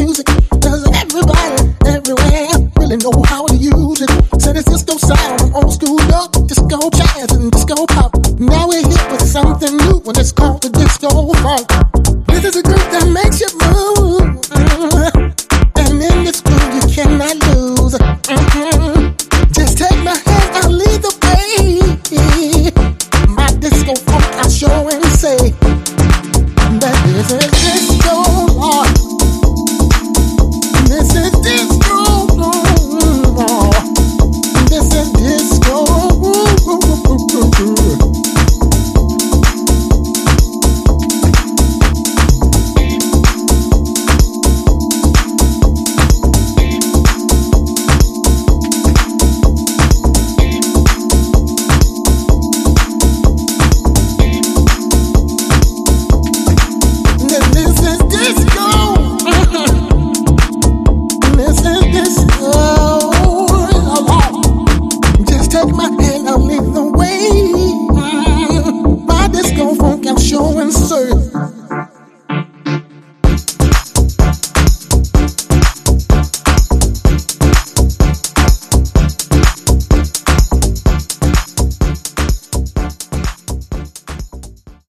music. Does everybody everywhere really know how to use it? Said it's disco sound, old school up, disco jazz and disco pop. Now we're here with something new, and it's called the disco funk. This is a group that makes you move, and in this groove you cannot lose. Just take my hand, I'll lead the way. My disco funk, I'll show and say that this is disco art. This is disco. This is disco. Show and serve.